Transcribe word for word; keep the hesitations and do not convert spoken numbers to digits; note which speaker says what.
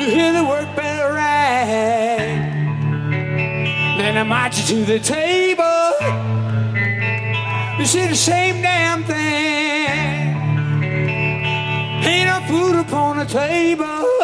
Speaker 1: hear the work bell rang. Then I march you to the table. You see the same damn thing. Ain't no food upon the table.